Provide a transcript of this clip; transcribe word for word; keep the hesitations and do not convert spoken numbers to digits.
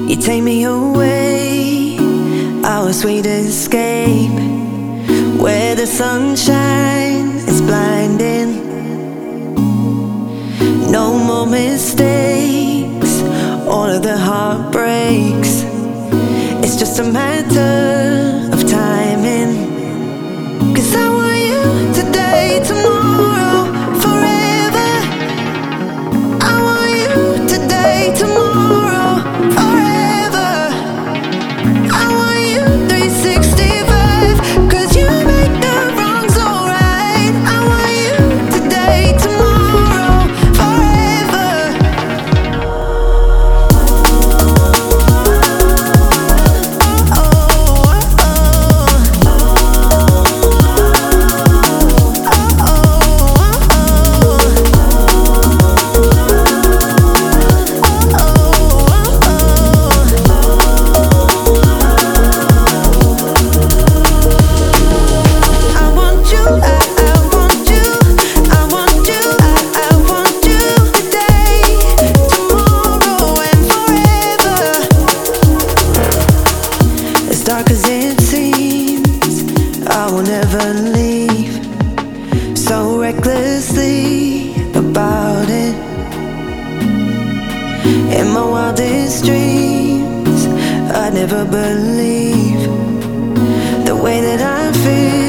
You take me away, our sweet escape, where the sunshine is blinding. No more mistakes, all of the heartbreaks. It's just a matter of timing. 'Cause I want you today, tomorrow, forever. I want you today, tomorrow, forever. I want you three sixty-five, 'cause you make the wrongs alright. I want you today, tomorrow, forever. Oh, oh, I want you, I, I want you, I want you, I, I want you today, tomorrow, and forever. As dark as it seems, I will never leave. So recklessly about it. In my wildest dreams, I'd never believe the way that I feel.